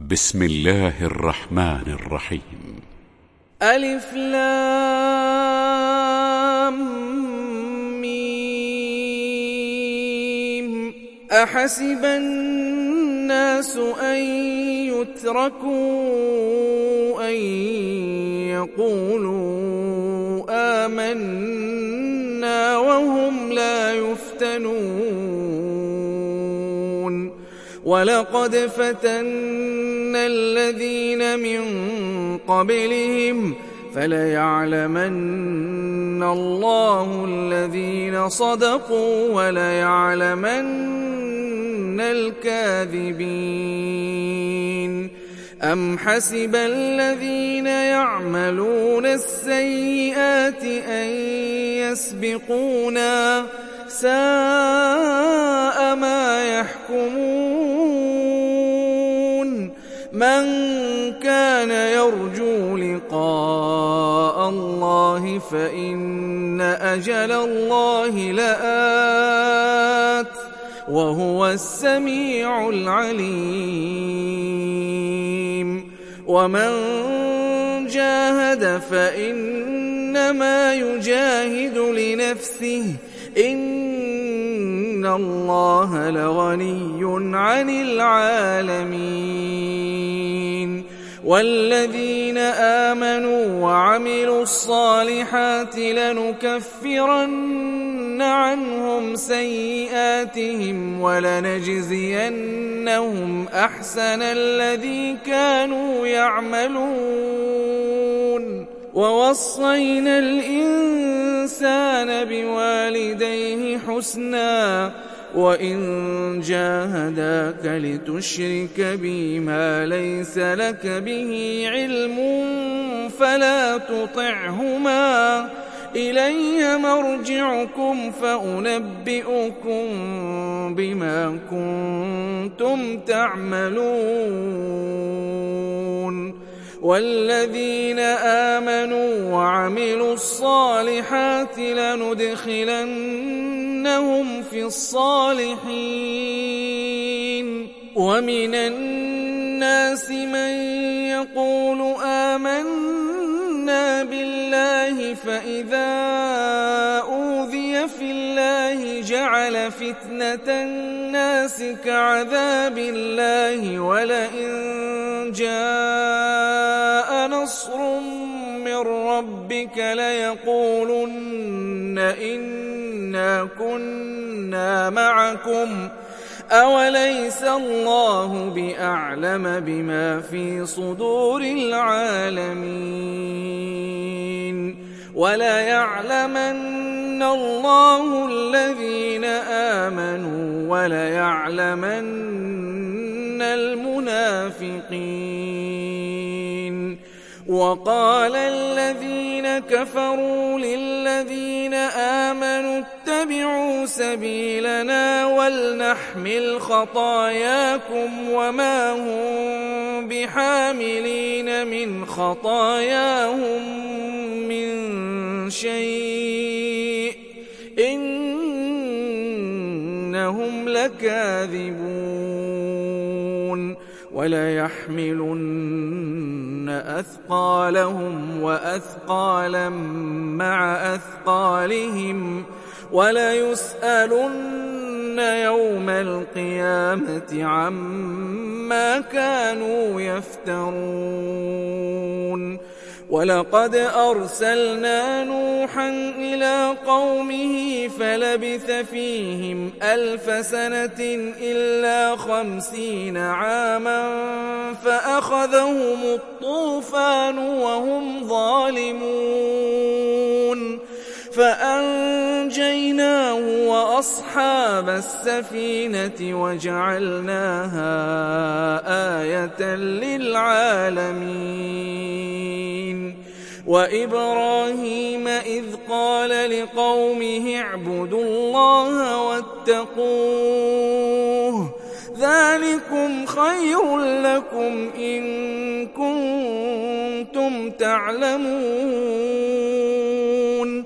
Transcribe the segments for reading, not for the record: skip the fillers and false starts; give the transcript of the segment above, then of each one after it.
بسم الله الرحمن الرحيم. ألف لام ميم. أحسب الناس أن يتركوا أن يقولوا آمنا وهم لا يفتنون. ولقد فتنا الذين من قبلهم فليعلمن الله الذين صدقوا وليعلمن الكاذبين. أم حسب الذين يعملون السيئات أن يسبقونا ساء ما يحكمون. من كان يرجو لقاء الله فإن أجل الله لآت وهو السميع العليم. ومن جاهد فإنما يجاهد لنفسه إن الله لغني عن العالمين. والذين آمنوا وعملوا الصالحات لنكفرن عنهم سيئاتهم ولنجزينهم أحسن الذي كانوا يعملون. ووصينا الإنسان بوالديه حسنا وإن جاهداك لتشرك بي ما ليس لك به علم فلا تطعهما إلي مرجعكم فأنبئكم بما كنتم تعملون. والذين آمنوا وعملوا الصالحات لندخلنهم في الصالحين. ومن الناس من يقول آمنا بالله فإذا أوذي في الله جعل فتنة الناس كعذاب الله ولئن جاء نصر من ربك ليقولن إنا كنا معكم أوليس الله بأعلم بما في صدور العالمين. وليعلمن الله الذين آمنوا وليعلمن المنافقين. وقال الذين كفروا للذين آمنوا اتبعوا سبيلنا ولنحمل خطاياكم وما هم بحاملين من خطاياهم من شيء إنهم لكاذبون. وليحملن أثقالهم وأثقالا مع أثقالهم وليسألن يوم القيامة عما كانوا يفترون. ولقد أرسلنا نوحا إلى قومه فلبث فيهم 1000 سنة إلا 50 عاما فأخذهم الطوفان وهم ظالمون فأنجيناه وأصحاب السفينة وجعلناها آية للعالمين. وإبراهيم إذ قال لقومه اعبدوا الله واتقوه ذلكم خير لكم إن كنتم تعلمون.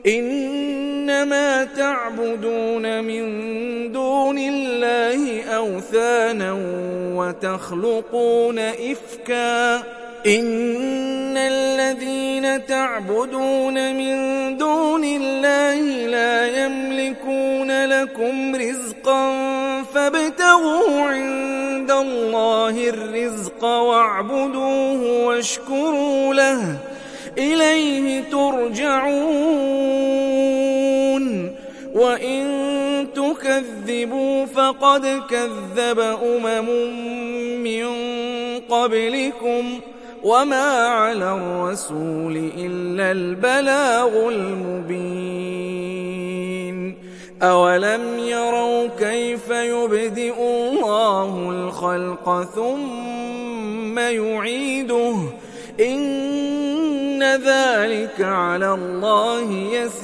إنما تعبدون من دون الله أوثانا وتخلقون إفكا إن الذين تعبدون من دون الله لا يملكون لكم رزقا فابتغوا عند الله الرزق واعبدوه واشكروا له إليه ترجعون وإن تكذبوا فقد كذب من قبلكم وما على الرسول إلا البلاغ المبين أولم يروا كيف يبدئ الله الخلق ثم يعيده إن ذلك على الله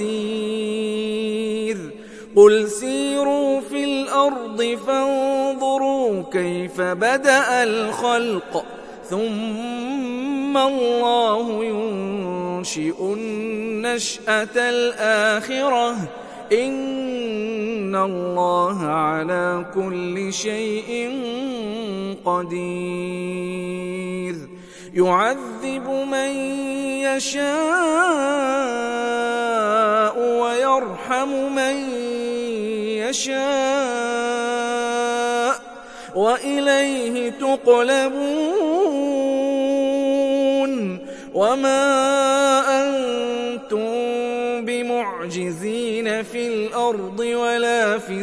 يسير قل سيروا في الأرض فانظروا كيف بدأ الخلق ثم الله ينشئ النشأة الآخرة إن الله على كل شيء قدير يعذب من يشاء ويرحم من يشاء وإليه تقلبون وما أنتم بمعجزين في الأرض ولا في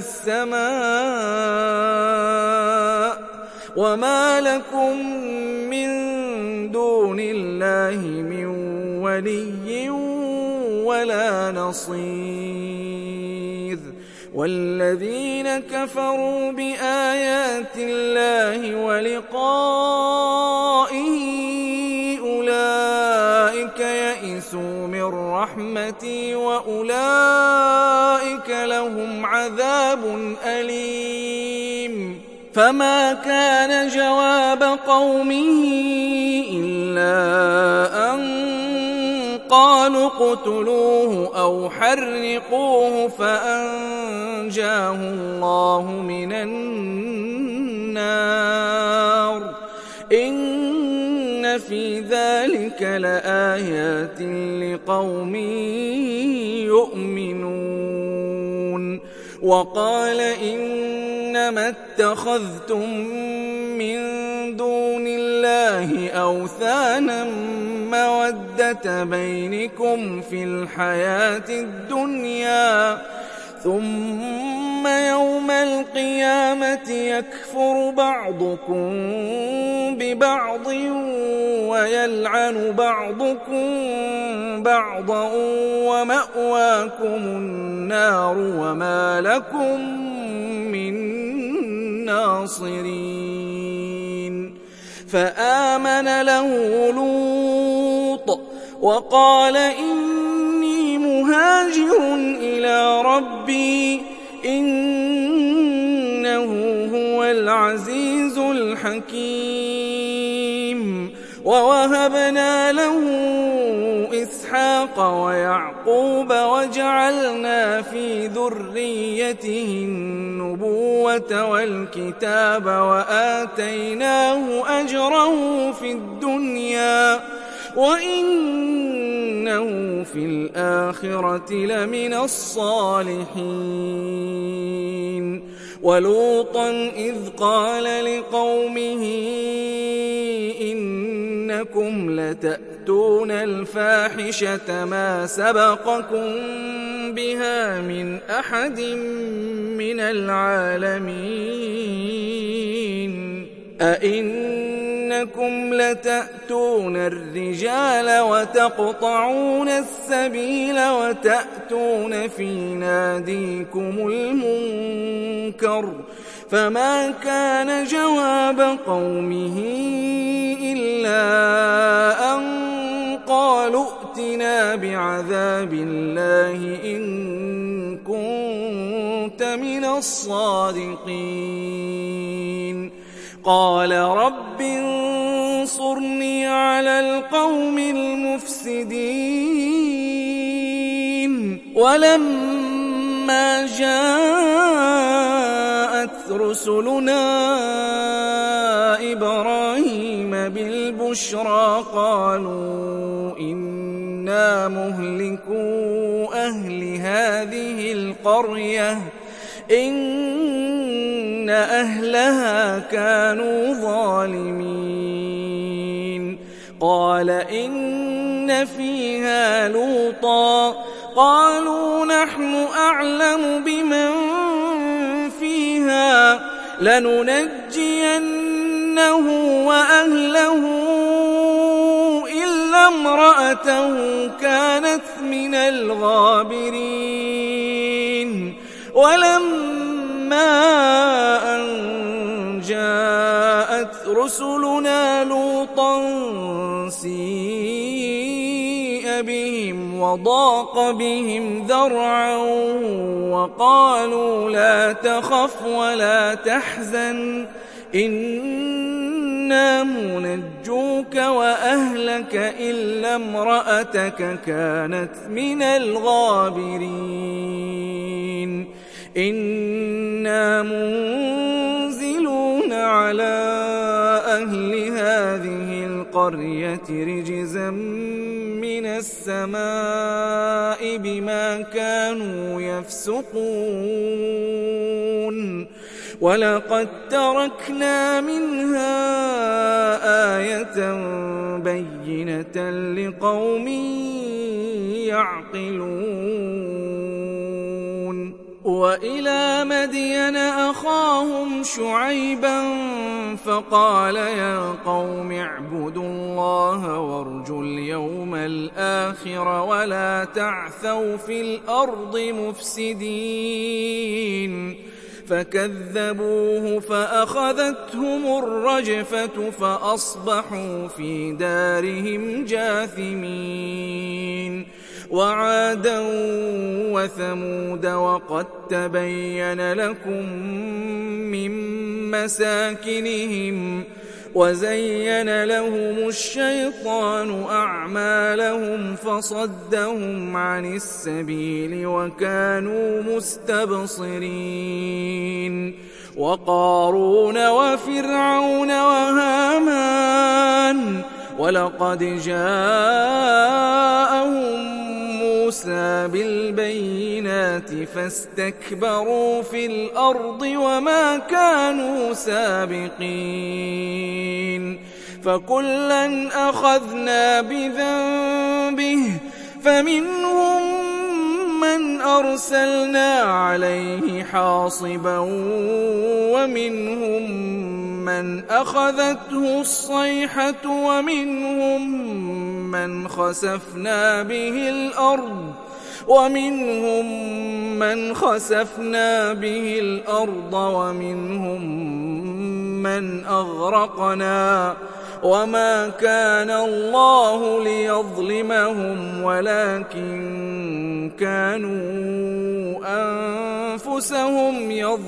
السماء وما لكم من دون الله من ولي ولا نصير والذين كفروا بآيات الله ولقائه أولئك يئسوا من رحمتي وأولئك لهم عذاب أليم فما كان جواب قومه إلا أن قالوا اقتلوه أو حرقوه فأنجاه الله من النار إن في ذلك لآيات لقوم يؤمنون وقال إنما اتخذتم من دون الله أوثانا مودة بينكم في الحياة الدنيا ثم يوم القيامة يكفر بعضكم ببعض ويلعن بعضكم بعضا ومأواكم النار وما لكم من ناصرين فآمن له لوط وقال إني مهاجر إلى ربي إنه هو العزيز الحكيم ووهبنا له إسحاق ويعقوب وجعلنا في ذريته النبوة والكتاب وآتيناه أجره في الدنيا وإنه في الآخرة لمن الصالحين ولوطا إذ قال لقومه إنكم لتأتون الفاحشة ما سبقكم بها من أحد من العالمين أئنكم لتأتون الرجال وتقطعون السبيل وتأتون في ناديكم المنكر فما كان جواب قومه إلا أن قالوا ائتنا بعذاب الله إن كنت من الصادقين قال رب انصرني على القوم المفسدين ولما جاءت رسلنا إبراهيم بالبشرى قالوا إنا مهلكو أهل هذه القرية إن أهلها كانوا ظالمين قال إن فيها لوطا قالوا نحن أعلم بمن فيها لننجينه وأهله إلا امرأته كانت من الغابرين ولما أن جاءت رسلنا لوطا سيء بهم وضاق بهم ذرعا وقالوا لا تخف ولا تحزن إنا منجوك وأهلك إلا امرأتك كانت من الغابرين إنا منزلون على أهل هذه القرية رجزا من السماء بما كانوا يفسقون ولقد تركنا منها آية بينة لقوم يعقلون وإلى مدين أخاهم شعيبا فقال يا قوم اعبدوا الله وارجوا اليوم الآخر ولا تعثوا في الأرض مفسدين فكذبوه فأخذتهم الرجفة فأصبحوا في دارهم جاثمين وعادا وثمود وقد تبين لكم من مساكنهم وزين لهم الشيطان أعمالهم فصدهم عن السبيل وكانوا مستبصرين وقارون وفرعون وهامان ولقد جاءهم موسى بالبينات فاستكبروا في الأرض وما كانوا سابقين فكلا أخذنا بذنبه فمنهم من أرسلنا عليه حاصبا ومنهم من أخذته الصيحة ومنهم من خسفنا به الأرض ومنهم من أغرقنا وما كان الله ليظلمهم ولكن كانوا أنفسهم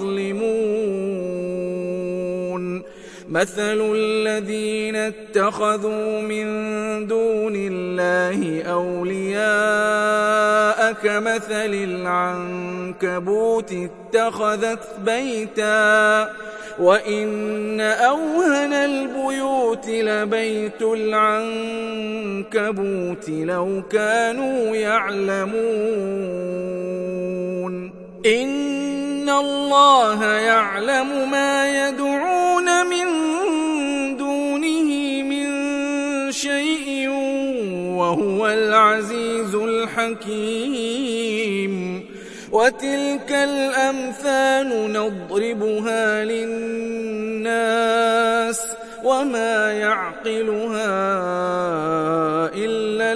يظلمون مثل الذين اتخذوا من دون الله أولياء كمثل العنكبوت اتخذت بيتا وإن أوهن البيوت لبيت العنكبوت لو كانوا يعلمون إن الله يعلم ما يدعون من دونه من شيء وهو العزيز الحكيم وتلك الأمثال نضربها للناس وما يعقلها إلا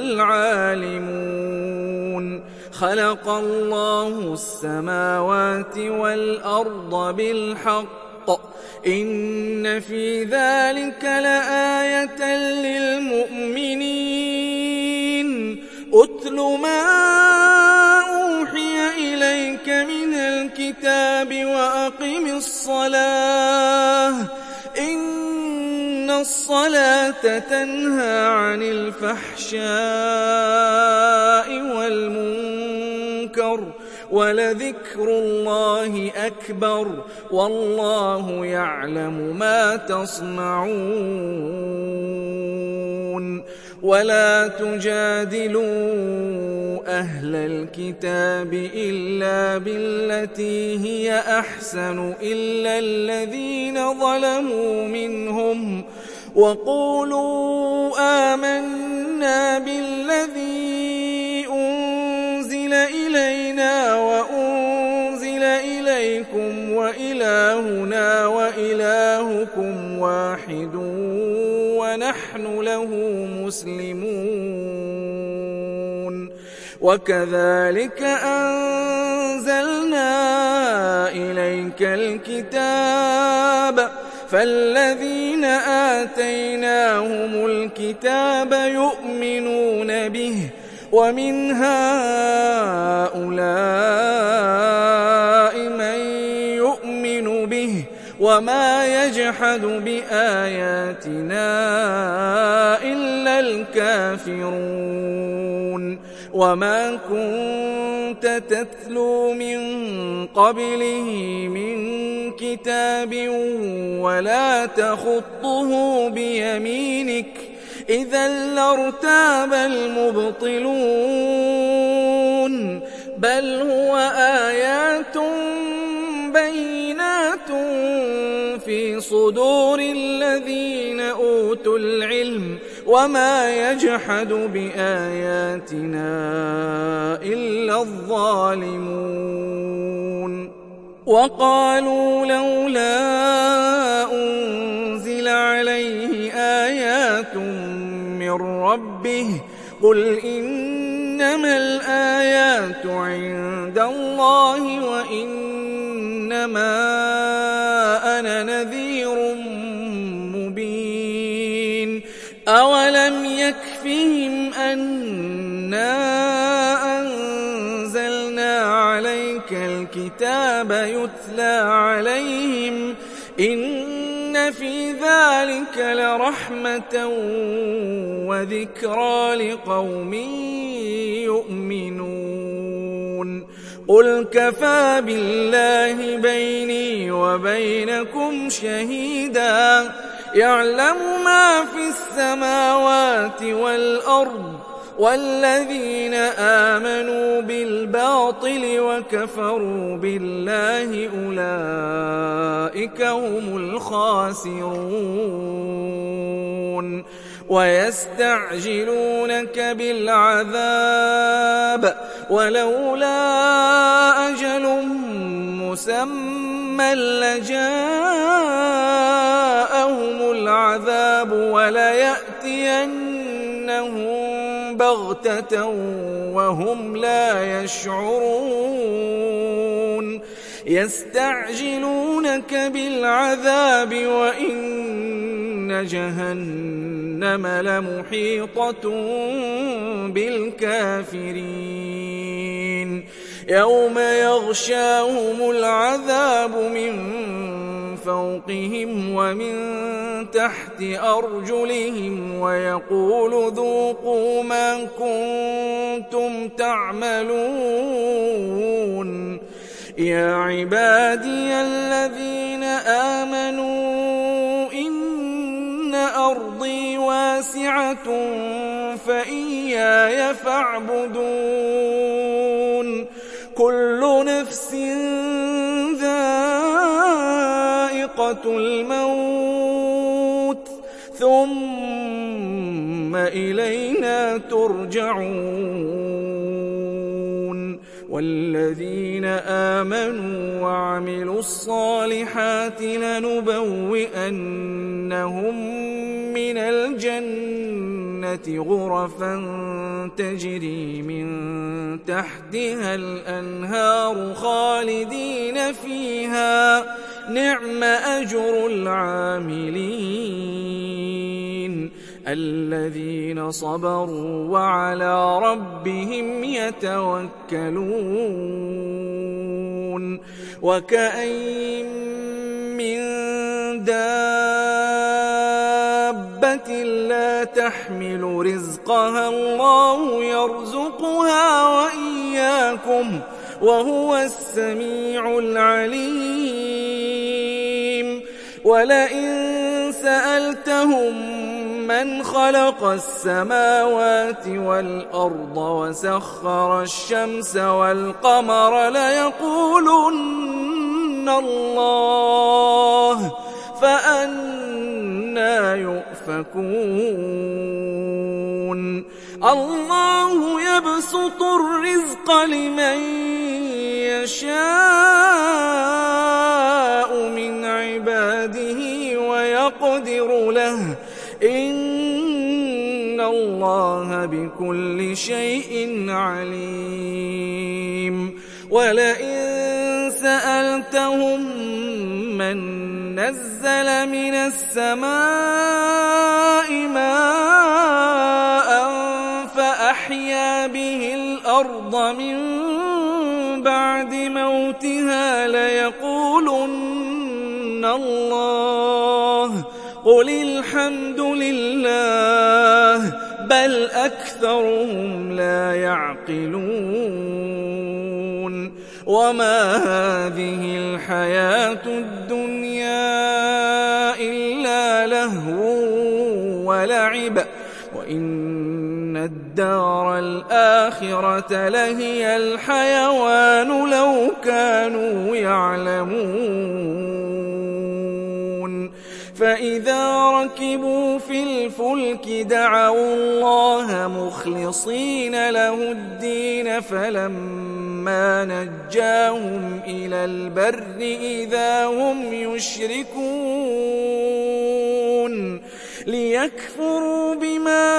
العالمون خلق الله السماوات والأرض بالحق إن في ذلك لآية للمؤمنين أتل ما أوحي إليك من الكتاب وأقم الصلاة إن الصلاة تنهى عن الفحشاء والمنكر ولذكر الله أكبر والله يعلم ما تصنعون ولا تجادلوا أهل الكتاب إلا بالتي هي أحسن إلا الذين ظلموا منهم وقولوا آمنا بالذي أنزل إلينا وأنزل إليكم وإلهنا وإلهكم واحد ونحن له مسلمون وكذلك أنزلنا إليك الكتاب فالذين آتيناهم الكتاب يؤمنون به ومن هؤلاء من يؤمن به وما يجحد بآياتنا إلا الكافرون وما كنت تتلو من قبله من كتاب ولا تخطه بيمينك إذا لارتاب المبطلون بل هو آيات بينات في صدور الذين أوتوا العلم وما يجحد بآياتنا إلا الظالمون وقالوا لولا أنزل عليه آيات من ربه قل إنما الآيات عند الله وإنما أنا نذير مبين أولم يكفهم أنا أنزلنا عليك الكتاب يتلى عليهم إن في ذلك لرحمة وذكرى لقوم يؤمنون قل كفى بالله بيني وبينكم شهيدا يعلم ما في السماوات والأرض والذين آمنوا بالباطل وكفروا بالله أولئك هم الخاسرون ويستعجلونك بالعذاب ولولا أجل مسمى لجاءهم العذاب وليأتينهم بغتة وهم لا يشعرون يستعجلونك بالعذاب وإن جهنم لمحيطة بالكافرين يوم يغشاهم العذاب من فوقهم ومن تحت أرجلهم ويقول ذوقوا ما كنتم تعملون يا عبادي الذين آمنوا إن أرضي واسعة فإياي فاعبدون كل نفس ذائقة الموت ثم إلينا ترجعون والذين آمنوا وعملوا الصالحات لنبوئنهم من الجنة غرفا تجري من تحتها الأنهار خالدين فيها نعم أجر العاملين الذين صبروا وعلى ربهم يتوكلون وكأين من دابة لا تحمل رزقها الله يرزقها وإياكم وهو السميع العليم ولئن سألتهم من خلق السماوات والأرض وسخر الشمس والقمر ليقولن الله فأنى يؤفكون الله يبسط الرزق لمن يشاء من عباده ويقدر له إن الله بكل شيء عليم ولئن سألتهم من نزل من السماء ماء فأحيا به الأرض من بعد موتها ليقولن الله قل الحمد لله بل أكثرهم لا يعقلون وما هذه الحياة الدنيا إلا لهو ولعب وإن الدار الآخرة لهي الحيوان لو كانوا يعلمون فإذا ركبوا في الفلك دعوا الله مخلصين له الدين فلما نجاهم إلى البر إذا هم يشركون ليكفروا بما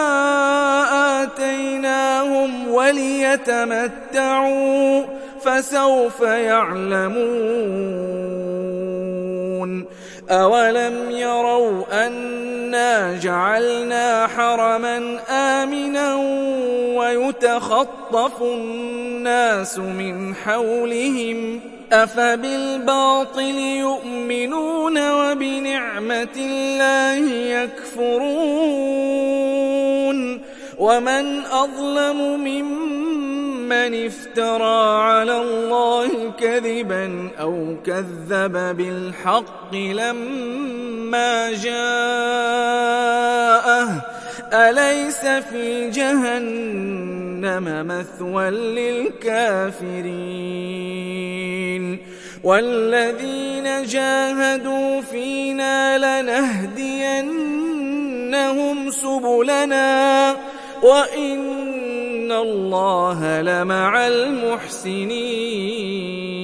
آتيناهم وليتمتعوا فسوف يعلمون أولم يروا أنا جعلنا حرما آمنا ويتخطف الناس من حولهم أفبالباطل يؤمنون وبنعمة الله يكفرون ومن أظلم ممن افترى على الله كذبا أو كذب بالحق لما جاءه أليس في جهنم مثوى للكافرين والذين جاهدوا فينا لنهدينهم سبلنا وإن الله لمع المحسنين